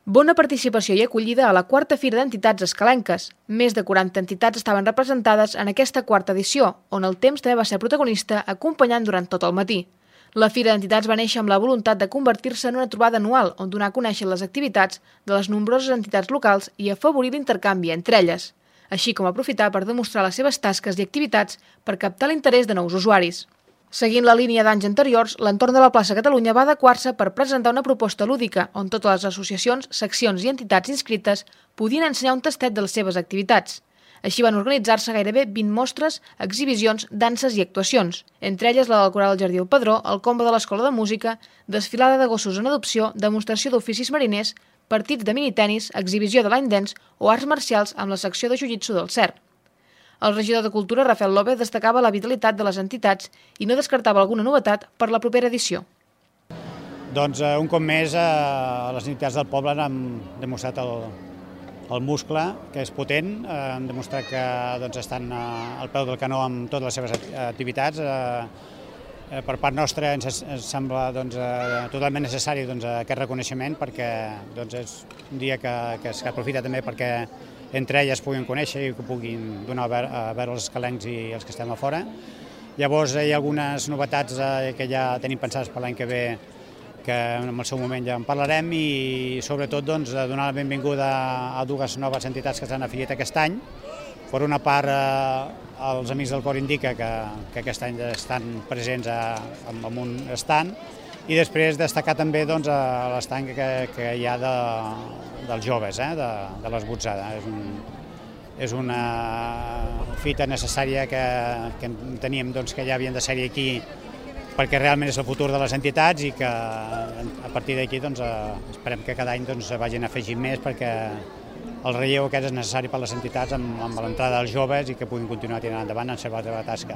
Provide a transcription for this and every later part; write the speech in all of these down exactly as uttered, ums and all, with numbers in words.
Bona participació i acollida a la quarta Fira d'Entitats Escalenques. Més de quaranta entitats estaven representades en aquesta quarta edició, on el temps també va ser protagonista, acompanyant durant tot el matí. La Fira d'Entitats va néixer amb la voluntat de convertir-se en una trobada anual on donar a conèixer les activitats de les nombroses entitats locals i afavorir l'intercanvi entre elles, així com aprofitar per demostrar les seves tasques i activitats per captar l'interès de nous usuaris. Seguint la línia d'anys anteriors, l'entorn de la plaça Catalunya va adequar-se per presentar una proposta lúdica on totes les associacions, seccions i entitats inscrites podien ensenyar un tastet de les seves activitats. Així van organitzar-se gairebé vint mostres, exhibicions, danses i actuacions, entre elles la del Coral del Jardí del Pedró, el combo de l'Escola de Música, desfilada de gossos en adopció, demostració d'oficis mariners, partits de minitenis, exhibició de line dance o arts marcials amb la secció de jiu-jitsu del C E R. El regidor de Cultura, Rafael López, destacava la vitalitat de les entitats i no descartava alguna novetat per la propera edició. Doncs un cop més les entitats del poble han demostrat el, el muscle, que és potent, han demostrat que doncs, estan al peu del canó amb totes les seves activitats. Per part nostra ens sembla doncs, totalment necessari doncs, aquest reconeixement perquè doncs, és un dia que, que s'aprofita també perquè entre elles puguin conèixer i que puguin donar a veure els escalencs i els que estem a fora. Llavors hi ha algunes novetats que ja tenim pensades per l'any que ve, que en el seu moment ja en parlarem, i sobretot doncs, donar la benvinguda a dues noves entitats que s'han afegit aquest any. Per una part, els amics del Cor Indica, que, que aquest any estan presents a, en un estand, i després destacar també doncs, l'estant que, que hi ha de, dels joves, eh, de, de l'Esbotzada. És, un, és una fita necessària que, que teníem doncs, que ja havien de ser-hi aquí perquè realment és el futur de les entitats i que a partir d'aquí doncs, esperem que cada any doncs, vagin afegint més perquè el relleu aquest és necessari per a les entitats amb, amb l'entrada dels joves i que puguin continuar tirant endavant en la seva tasca.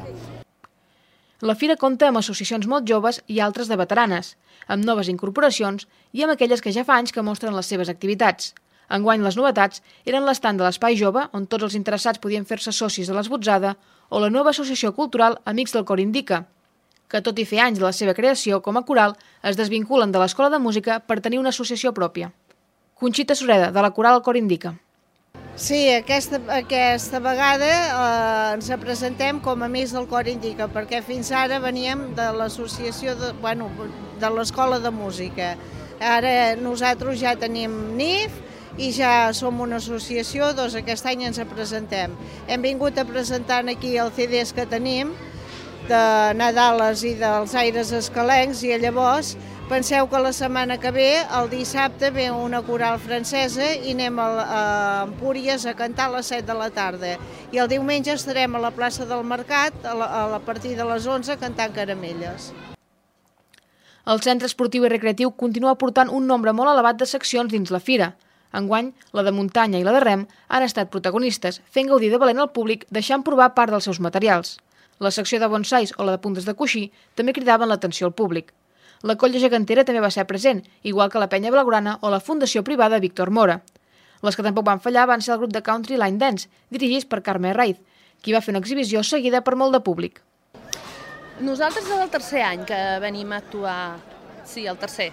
La fira compta amb associacions molt joves i altres de veteranes, amb noves incorporacions i amb aquelles que ja fa anys que mostren les seves activitats. Enguany les novetats eren l'estand de l'Espai Jove, on tots els interessats podien fer-se socis de l'Esbotzada, o la nova associació cultural Amics del Cor Indica, que tot i fer anys de la seva creació com a coral, es desvinculen de l'Escola de Música per tenir una associació pròpia. Conxita Sureda, de la Coral Cor Indica. Sí, aquesta, aquesta vegada eh, ens presentem com a Amics del Cor Indica, perquè fins ara veníem de l'associació, de, bueno, de l'Escola de Música. Ara nosaltres ja tenim N I F i ja som una associació, doncs aquest any ens presentem. Hem vingut a presentar aquí els C Ds que tenim, de Nadales i dels Aires Escalencs, i llavors penseu que la setmana que ve, el dissabte, ve una coral francesa i anem a Empúries a cantar a les set de la tarda. I el diumenge estarem a la plaça del Mercat a, la, a partir de les onze cantant caramelles. El Centre Esportiu i Recreatiu continua portant un nombre molt elevat de seccions dins la fira. Enguany, la de muntanya i la de rem han estat protagonistes, fent gaudir de valent al públic, deixant provar part dels seus materials. La secció de bonsais o la de puntes de coixí també cridaven l'atenció al públic. La colla gegantera també va ser present, igual que la penya blaugrana o la Fundació Privada Víctor Mora. Les que tampoc van fallar van ser el grup de country Line Dance, dirigits per Carme Raiz, qui va fer una exhibició seguida per molt de públic. Nosaltres és el tercer any que venim a actuar, sí, el tercer.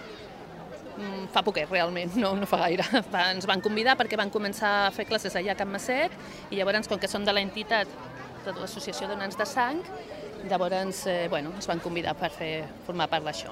Fa poquet, realment, no, no fa gaire. Ens van convidar perquè van començar a fer classes allà a Can Masset i llavors, com que som de l'entitat de l'Associació de Nans de Sang, llavors eh, bueno, ens van convidar per fer, formar part d'això.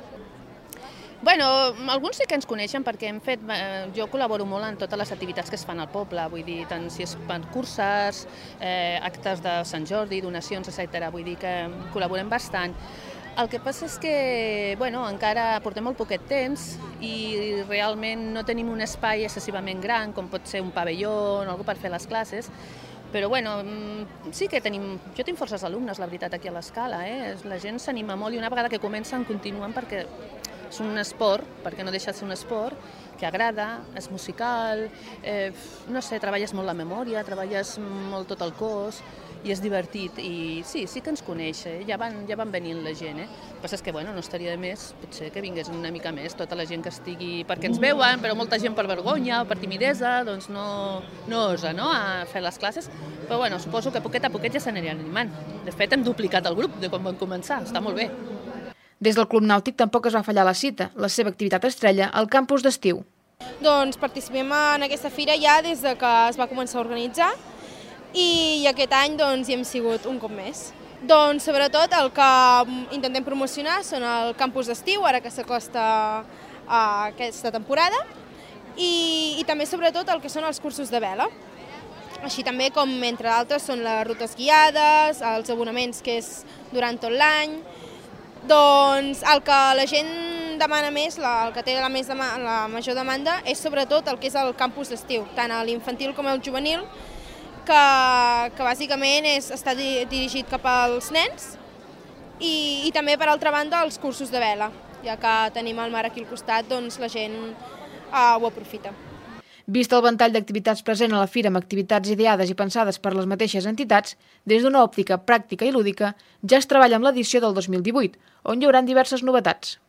Bueno, alguns sí que ens coneixen perquè hem fet, eh, jo col·laboro molt en totes les activitats que es fan al poble, vull dir, tant si és per curses, eh, actes de Sant Jordi, donacions, etcètera. Vull dir que col·laborem bastant. El que passa és que bueno, encara portem molt poquet temps i realment no tenim un espai excessivament gran, com pot ser un pavelló o algú per fer les classes, però bueno, sí que tenim, jo tinc forces alumnes, la veritat, aquí a l'Escala, eh? La gent s'anima molt i una vegada que comencen continuen perquè és un esport, perquè no deixa de ser un esport, que agrada, és musical, eh, no sé, treballes molt la memòria, treballes molt tot el cos i és divertit i sí, sí que ens coneix, eh? ja, van, ja van venint la gent. Eh? El que passa és que bueno, no estaria de més, potser que vingués una mica més tota la gent que estigui, perquè ens veuen, però molta gent per vergonya o per timidesa, doncs no, no osa no? a fer les classes, però bueno, suposo que poquet a poquet ja s'anirien animant. De fet, hem duplicat el grup de quan vam començar, està molt bé. Des del Club Nàutic tampoc es va fallar la cita, la seva activitat estrella al campus d'estiu. Doncs participem en aquesta fira ja des de que es va començar a organitzar i aquest any doncs, hi hem sigut un cop més. Doncs sobretot el que intentem promocionar són el campus d'estiu, ara que s'acosta a aquesta temporada, i, i també sobretot el que són els cursos de vela. Així també com, entre d'altres, són les rutes guiades, els abonaments que és durant tot l'any. Doncs el que la gent demana més, el que té la, més la major demanda, és sobretot el que és el campus d'estiu, tant a l'infantil com al juvenil, que, que bàsicament és, està dirigit cap als nens i, i també, per altra banda, els cursos de vela. Ja que tenim el mar aquí al costat, doncs la gent uh, ho aprofita. Vist el ventall d'activitats present a la fira amb activitats ideades i pensades per les mateixes entitats, des d'una òptica pràctica i lúdica, ja es treballa amb l'edició del dos mil divuit, on hi haurà diverses novetats.